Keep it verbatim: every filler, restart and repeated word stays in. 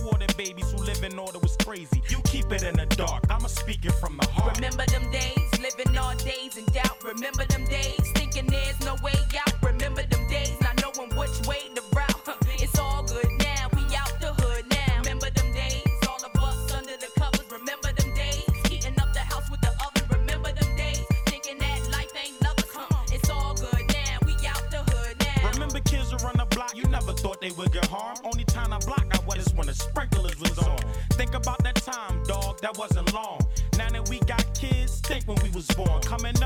water babies who live in order was crazy. You keep it in the dark, I'ma speak it from the heart. Remember them days, living all days in doubt. Remember them days, thinking there's no way out. Remember them days, not knowing which way to route. It's all good now, we out the hood now. Remember them days, all of us under the covers. Remember them days, heating up the house with the oven. Remember them days, thinking that life ain't lovers. Huh? It's all good now, we out the hood now. Remember kids who run the block, you never thought they would get harmed. Only time I block I was when the sprinklers was on. Think about that time, dog, that wasn't long. Now that we got kids, think when we was born. Coming up